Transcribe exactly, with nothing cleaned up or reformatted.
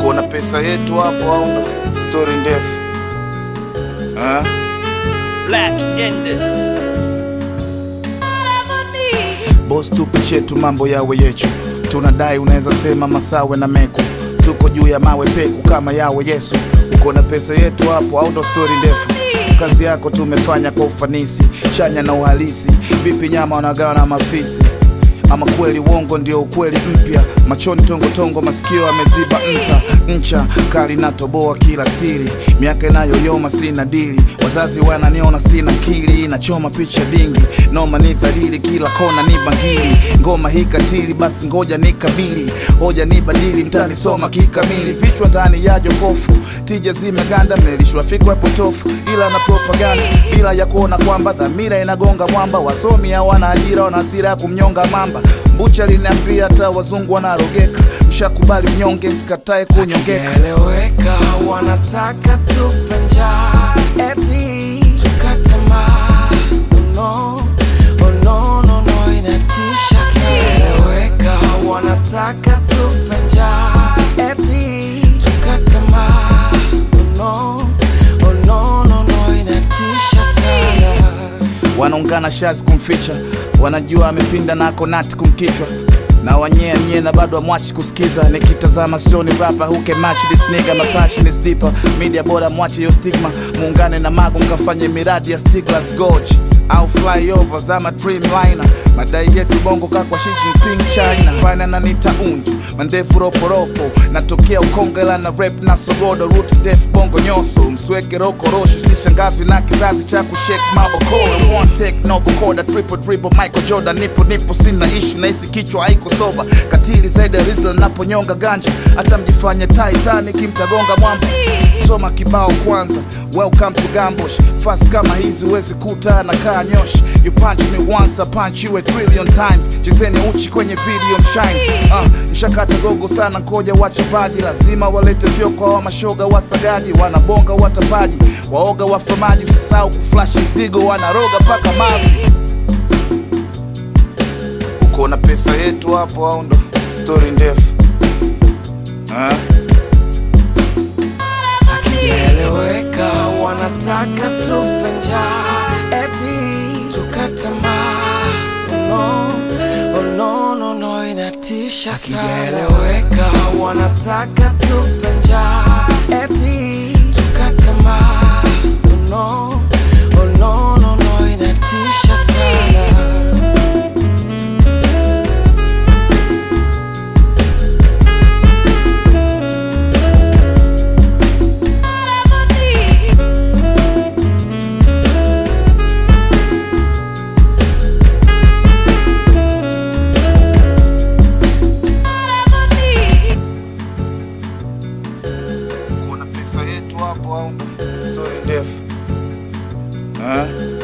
Uko na pesa yetu hapo au ndo story ndefu? Ah, Black Indus. boss tupe chetu mambo yawe yetu. Tunadai unaweza sema masawe na meku. Tuko juu ya mawe peku kama yawe Yesu. Uko na pesa yetu hapo au ndo story ndefu? Kazi yako tumefanya kwa ufanisi, chanya na uhalisi. Vipi nyama wanagawa na mafisi? Ama kweli uongo ndio ukweli mpya? Machoni tongo tongo, masikio ameziba nta ncha kali na toboa kila siri. Miaka inayoyoma sina dili, wazazi wananiona sina kili. Nachoma picha dingi, noma ni dhalili, kila kona ni bangili. Ngoma hii katili, basi ngoja nikabili. Hoja ni badili, mtani soma kikamili. Vichwa ndani ya jokofu, tija zimeganda. Mnelishwa fikra potofu, ila na propaganda, bila ya kuona kwamba dhamira inagonga mwamba. Wasomi hawana ajira, wana hasira ya kumnyonga mamba. Mbucha liniambia hata wazungu wanarogeka. Mshakubali mnyonge, msikatae kunyongeka. Eleweka, wanataka tufe njaa, eti tukatama. Oh no, oh no, no, no, inatisha sana. Eleweka, wanataka tufe njaa, eti tukatama. Oh no, oh no, no, no, inatisha sana. Wanaungana shazi kumficha, wanajua amepinda na konati kumkichwa. Na wanyea nye na bado amwachi kusikiza. Nikitazama sioni rapper who can match this nigga. My passion is deeper, media bora mwache yo stigma. Muungane na mago mkafanye miradi ya Stiglas Gorge au flyover za ma Dreamliner. Madai yetu bongo kakwa Xi Jinping China. Fana na nita unju, mandefu ropo ropo. Natokea ukongela na rap na sogodo. Root def bongo nyoso, msweke roko roshu. Sishangazwi na kizazi cha kushake mabokoro. One take no vocoder, triple dribble Michael Jordan. Nipo nipo sina issue, na isi kichwa haiko soba. Katili zaidi rizla naponyonga ganja. Hata mjifanye Titanic mtagonga mwamba. Soma kibao kwanza, welcome to Gambosh. Fast kama hizi wezi kuta na kaa nyoshi. You punch me once, I punch you a trillion times. Chezeni uchi kwenye video mshine. uh, Nishakata gogo sana koja wachapaji. Lazima walete vyoko wa mashoga wasagaji. Wanabonga watapaji, waoga wafamaji. Usisau kuflash mzigo, wanaroga paka mavi. Uko na pesa yetu hapo au ndo story ndefu? Ah, Eleweka, wanataka tufe njaa, eti tukatama. Oh no, oh no, no, no, inatisha sana. Eleweka, wanataka tufe njaa, eti tukatama. Oh no, oh no, no, no, inatisha sana. hapo au ndo story ndefu? Ah.